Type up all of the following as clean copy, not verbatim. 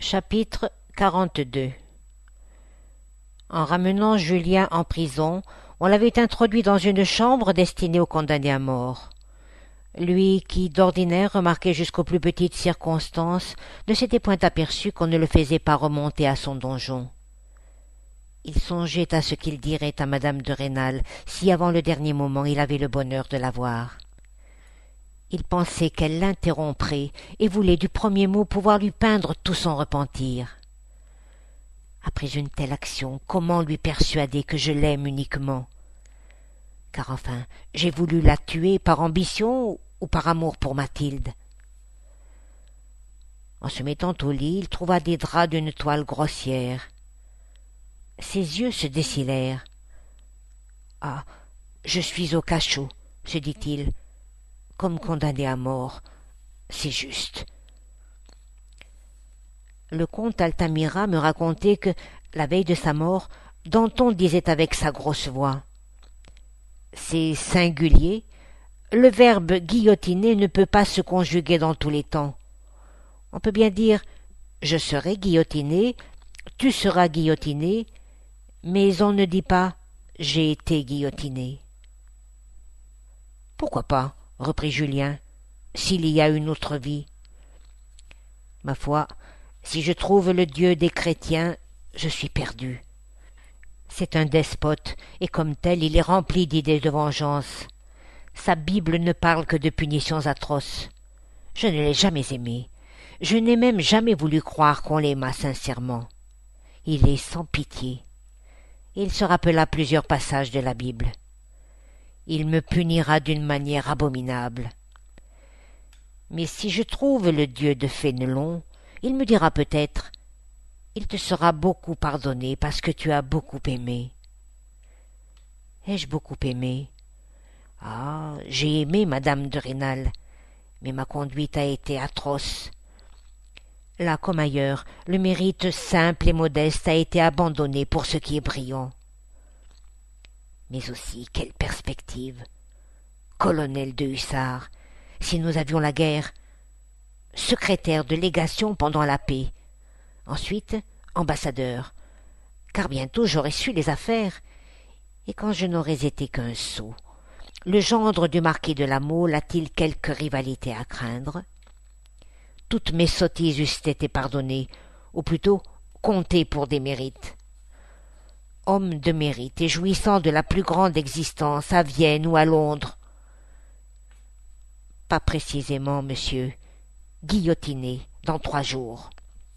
Chapitre 42. En ramenant Julien en prison, on l'avait introduit dans une chambre destinée aux condamnés à mort. Lui, qui d'ordinaire remarquait jusqu'aux plus petites circonstances, ne s'était point aperçu qu'on ne le faisait pas remonter à son donjon. Il songeait à ce qu'il dirait à madame de Rênal si avant le dernier moment il avait le bonheur de la voir. Il pensait qu'elle l'interromprait et voulait du premier mot pouvoir lui peindre tout son repentir. Après une telle action, comment lui persuader que je l'aime uniquement? Car enfin, j'ai voulu la tuer par ambition ou par amour pour Mathilde. En se mettant au lit, il trouva des draps d'une toile grossière. Ses yeux se dessillèrent. « Ah, je suis au cachot, » se dit-il, comme condamné à mort. C'est juste. Le comte Altamira me racontait que, la veille de sa mort, Danton disait avec sa grosse voix: « C'est singulier, le verbe guillotiner ne peut pas se conjuguer dans tous les temps. On peut bien dire « je serai guillotiné »,« tu seras guillotiné », mais on ne dit pas « j'ai été guillotiné ». « Pourquoi pas ?» reprit Julien, « s'il y a une autre vie. Ma foi, si je trouve le Dieu des chrétiens, je suis perdu. C'est un despote, et comme tel, il est rempli d'idées de vengeance. Sa Bible ne parle que de punitions atroces. Je ne l'ai jamais aimé. Je n'ai même jamais voulu croire qu'on l'aimât sincèrement. Il est sans pitié. Il se rappela plusieurs passages de la Bible. Il me punira d'une manière abominable. Mais si je trouve le Dieu de Fénelon, il me dira peut-être: « Il te sera beaucoup pardonné parce que tu as beaucoup aimé. » Ai-je beaucoup aimé? Ah, j'ai aimé madame de Rênal, mais ma conduite a été atroce. Là comme ailleurs, le mérite simple et modeste a été abandonné pour ce qui est brillant. Mais aussi, quelle perspective! Colonel de hussards, si nous avions la guerre, secrétaire de légation pendant la paix, ensuite ambassadeur, car bientôt j'aurais su les affaires, et quand je n'aurais été qu'un sot, le gendre du marquis de La Mole a-t-il quelque rivalité à craindre? Toutes mes sottises eussent été pardonnées, ou plutôt comptées pour des mérites. Homme de mérite et jouissant de la plus grande existence à Vienne ou à Londres. Pas précisément, monsieur, guillotiné dans 3 jours.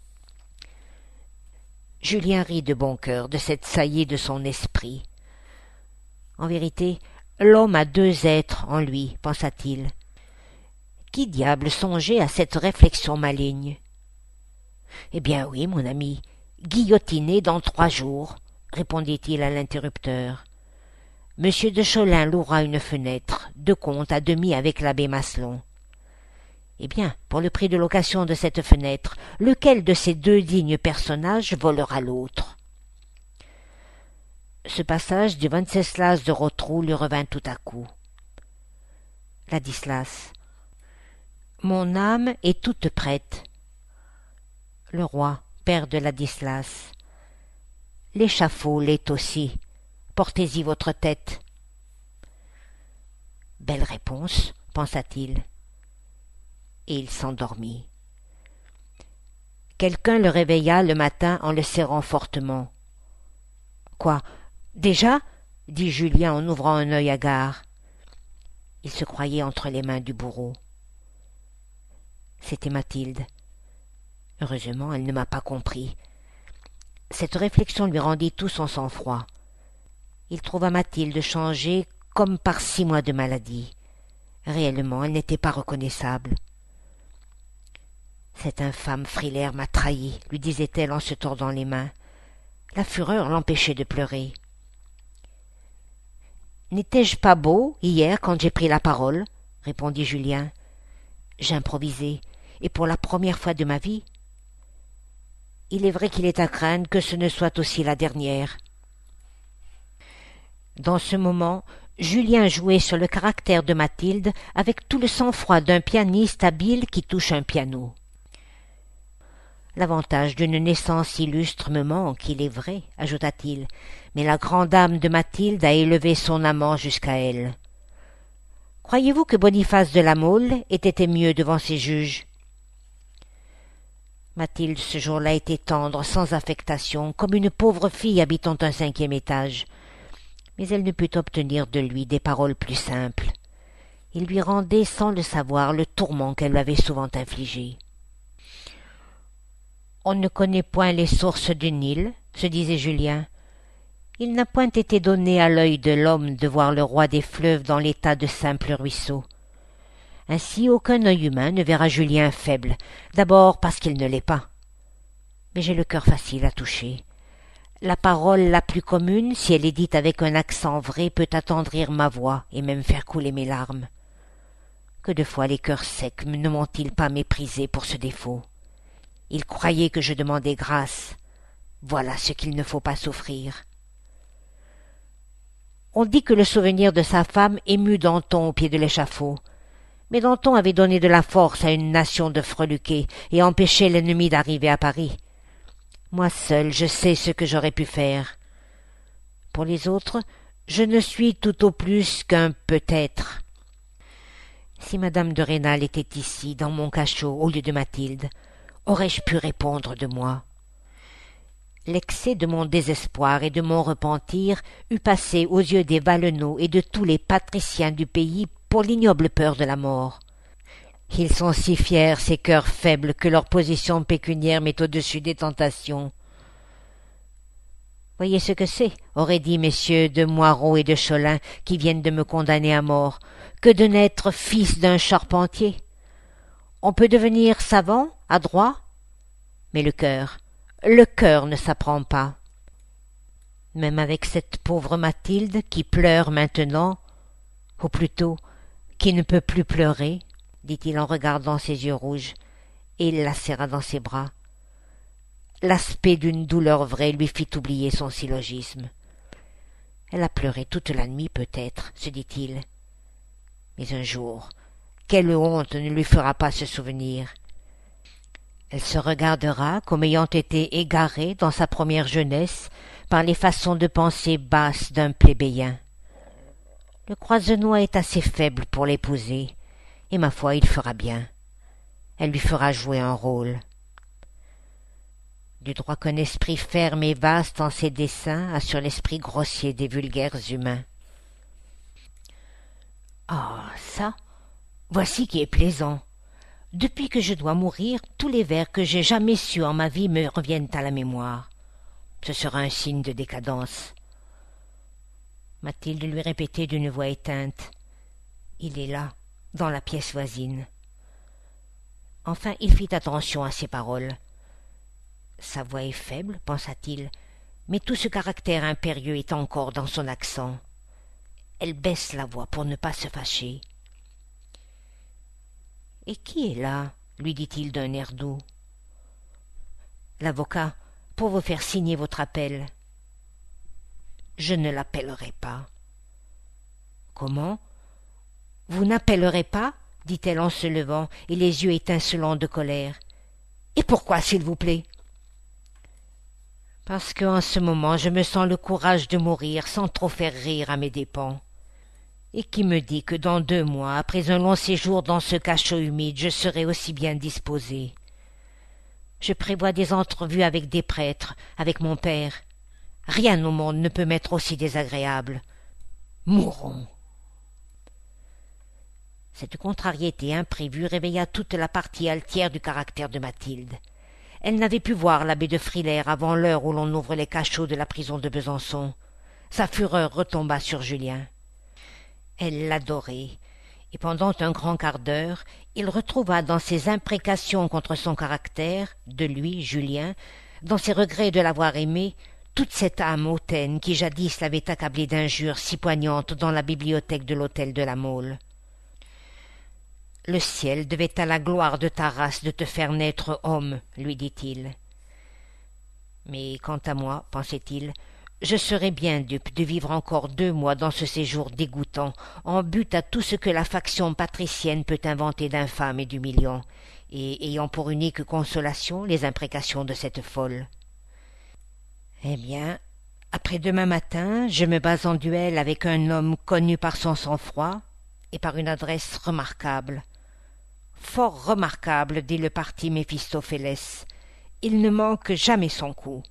Julien rit de bon cœur de cette saillie de son esprit. En vérité, l'homme a 2 êtres en lui, pensa-t-il. Qui diable songeait à cette réflexion maligne? Eh bien oui, mon ami, guillotiné dans 3 jours, répondit-il à l'interrupteur. Monsieur de Cholin louera une fenêtre, de compte à demi avec l'abbé Maslon. Eh bien, pour le prix de location de cette fenêtre, lequel de ces 2 dignes personnages volera l'autre? Ce passage du Wenceslas de Rotrou lui revint tout à coup. Ladislas. Mon âme est toute prête. Le roi, père de Ladislas. L'échafaud l'est aussi. Portez-y votre tête. Belle réponse, pensa-t-il. Et il s'endormit. Quelqu'un le réveilla le matin en le serrant fortement. Quoi, déjà? Dit Julien en ouvrant un œil hagard. Il se croyait entre les mains du bourreau. C'était Mathilde. Heureusement, elle ne m'a pas compris. Cette réflexion lui rendit tout son sang-froid. Il trouva Mathilde changée comme par 6 mois de maladie. Réellement, elle n'était pas reconnaissable. Cet infâme Frilair m'a trahi, lui disait-elle en se tordant les mains. La fureur l'empêchait de pleurer. N'étais-je pas beau hier quand j'ai pris la parole? Répondit Julien. J'improvisai, et pour la première fois de ma vie. Il est vrai qu'il est à craindre que ce ne soit aussi la dernière. Dans ce moment, Julien jouait sur le caractère de Mathilde avec tout le sang-froid d'un pianiste habile qui touche un piano. L'avantage d'une naissance illustre me manque, il est vrai, ajouta-t-il, mais la grande âme de Mathilde a élevé son amant jusqu'à elle. Croyez-vous que Boniface de la Mole ait été mieux devant ses juges? Mathilde ce jour-là était tendre, sans affectation, comme une pauvre fille habitant un 5e étage. Mais elle ne put obtenir de lui des paroles plus simples. Il lui rendait, sans le savoir, le tourment qu'elle lui avait souvent infligé. On ne connaît point les sources du Nil, se disait Julien. Il n'a point été donné à l'œil de l'homme de voir le roi des fleuves dans l'état de simple ruisseau. Ainsi aucun œil humain ne verra Julien faible, d'abord parce qu'il ne l'est pas. Mais j'ai le cœur facile à toucher. La parole la plus commune, si elle est dite avec un accent vrai, peut attendrir ma voix et même faire couler mes larmes. Que de fois les cœurs secs ne m'ont-ils pas méprisé pour ce défaut? Ils croyaient que je demandais grâce. Voilà ce qu'il ne faut pas souffrir. On dit que le souvenir de sa femme émut Danton au pied de l'échafaud. Mais Danton avait donné de la force à une nation de freluquets et empêché l'ennemi d'arriver à Paris. Moi seul, je sais ce que j'aurais pu faire. Pour les autres, je ne suis tout au plus qu'un peut-être. Si madame de Rênal était ici, dans mon cachot, au lieu de Mathilde, aurais-je pu répondre de moi? L'excès de mon désespoir et de mon repentir eût passé aux yeux des Valenod et de tous les patriciens du pays pour l'ignoble peur de la mort. Ils sont si fiers, ces cœurs faibles, que leur position pécuniaire met au-dessus des tentations. Voyez ce que c'est, auraient dit messieurs de Moirod et de Cholin, qui viennent de me condamner à mort, que de naître fils d'un charpentier. On peut devenir savant, adroit, mais le cœur ne s'apprend pas. Même avec cette pauvre Mathilde qui pleure maintenant, ou plutôt qui ne peut plus pleurer, dit-il en regardant ses yeux rouges, et il la serra dans ses bras. L'aspect d'une douleur vraie lui fit oublier son syllogisme. Elle a pleuré toute la nuit peut-être, se dit-il. Mais un jour, quelle honte ne lui fera pas ce souvenir? Elle se regardera comme ayant été égarée dans sa première jeunesse par les façons de penser basses d'un plébéien. Le Croisenois est assez faible pour l'épouser, et ma foi, il fera bien. Elle lui fera jouer un rôle. Du droit qu'un esprit ferme et vaste en ses desseins a sur l'esprit grossier des vulgaires humains. Ah, ça, voici qui est plaisant. Depuis que je dois mourir, tous les vers que j'ai jamais su en ma vie me reviennent à la mémoire. Ce sera un signe de décadence. Mathilde lui répétait d'une voix éteinte. Il est là, dans la pièce voisine. Enfin, il fit attention à ses paroles. Sa voix est faible, pensa-t-il, mais tout ce caractère impérieux est encore dans son accent. Elle baisse la voix pour ne pas se fâcher. « Et qui est là ?» lui dit-il d'un air doux. « L'avocat, pour vous faire signer votre appel. »« Je ne l'appellerai pas. »« Comment ? Vous n'appellerez pas ?» dit-elle en se levant et les yeux étincelants de colère. « Et pourquoi, s'il vous plaît ?»« Parce qu'en ce moment je me sens le courage de mourir sans trop faire rire à mes dépens. Et qui me dit que dans 2 mois, après un long séjour dans ce cachot humide, je serai aussi bien disposé. Je prévois des entrevues avec des prêtres, avec mon père. Rien au monde ne peut m'être aussi désagréable. Mourons. » Cette contrariété imprévue réveilla toute la partie altière du caractère de Mathilde. Elle n'avait pu voir l'abbé de Frilair avant l'heure où l'on ouvre les cachots de la prison de Besançon. Sa fureur retomba sur Julien. Elle l'adorait, et pendant un grand quart d'heure, il retrouva dans ses imprécations contre son caractère, de lui, Julien, dans ses regrets de l'avoir aimé, toute cette âme hautaine qui jadis l'avait accablé d'injures si poignantes dans la bibliothèque de l'hôtel de la Mole. Le ciel devait à la gloire de ta race de te faire naître homme, lui dit-il. Mais quant à moi, pensait-il, je serais bien dupe de vivre encore 2 mois dans ce séjour dégoûtant, en but à tout ce que la faction patricienne peut inventer d'infâme et d'humiliant, et ayant pour unique consolation les imprécations de cette folle. Eh bien, après-demain matin, je me bats en duel avec un homme connu par son sang-froid et par une adresse remarquable. Fort remarquable, dit le parti Méphistophélès. Il ne manque jamais son coup.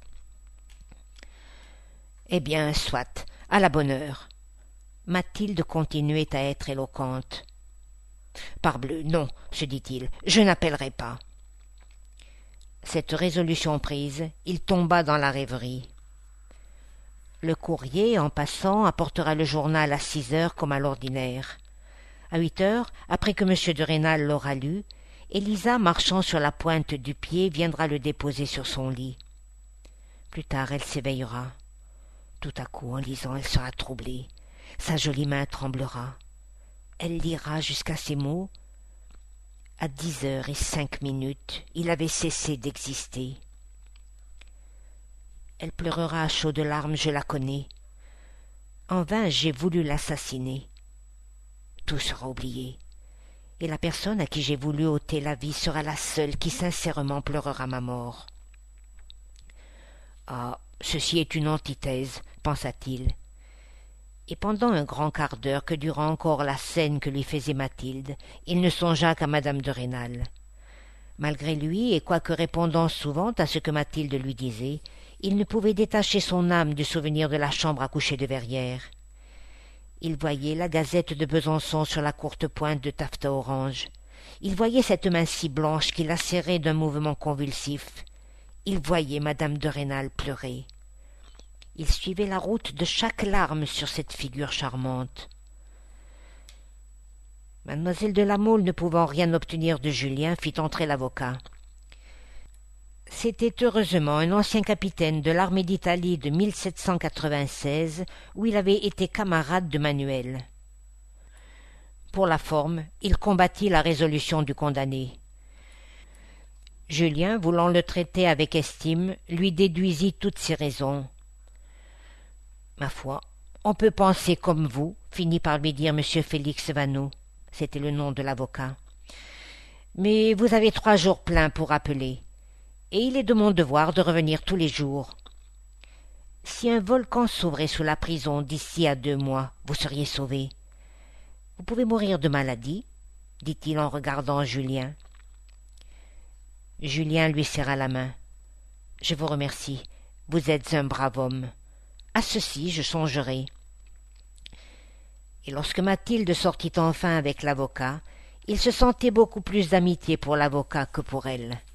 Eh bien, soit, à la bonne heure. Mathilde continuait à être éloquente. Parbleu, non, se dit-il, je n'appellerai pas. Cette résolution prise, il tomba dans la rêverie. Le courrier, en passant, apportera le journal à 6 heures comme à l'ordinaire. À 8 heures, après que M. de Rênal l'aura lu, Élisa, marchant sur la pointe du pied, viendra le déposer sur son lit. Plus tard, elle s'éveillera. Tout à coup, en lisant, elle sera troublée. Sa jolie main tremblera. Elle lira jusqu'à ces mots. À 10h05, il avait cessé d'exister. Elle pleurera à chaudes larmes, je la connais. En vain, j'ai voulu l'assassiner. Tout sera oublié. Et la personne à qui j'ai voulu ôter la vie sera la seule qui sincèrement pleurera ma mort. Ah, ceci est une antithèse, pensa-t-il. Et pendant un grand quart d'heure que dura encore la scène que lui faisait Mathilde, il ne songea qu'à madame de Rênal. Malgré lui, et quoique répondant souvent à ce que Mathilde lui disait, il ne pouvait détacher son âme du souvenir de la chambre à coucher de Verrières. Il voyait la gazette de Besançon sur la courte pointe de taffetas orange. Il voyait cette main si blanche qui la serrait d'un mouvement convulsif. Il voyait madame de Rênal pleurer. Il suivait la route de chaque larme sur cette figure charmante. Mademoiselle de La Mole, ne pouvant rien obtenir de Julien, fit entrer l'avocat. C'était heureusement un ancien capitaine de l'armée d'Italie de 1796, où il avait été camarade de Manuel. Pour la forme, il combattit la résolution du condamné. Julien, voulant le traiter avec estime, lui déduisit toutes ses raisons. « Ma foi, on peut penser comme vous, » finit par lui dire M. Félix Vaneau. C'était le nom de l'avocat. « Mais vous avez 3 jours pleins pour appeler. Et il est de mon devoir de revenir tous les jours. Si un volcan s'ouvrait sous la prison d'ici à 2 mois, vous seriez sauvé. Vous pouvez mourir de maladie, dit-il en regardant Julien. Julien lui serra la main. Je vous remercie, vous êtes un brave homme. À ceci je songerai. Et lorsque Mathilde sortit enfin avec l'avocat, il se sentait beaucoup plus d'amitié pour l'avocat que pour elle.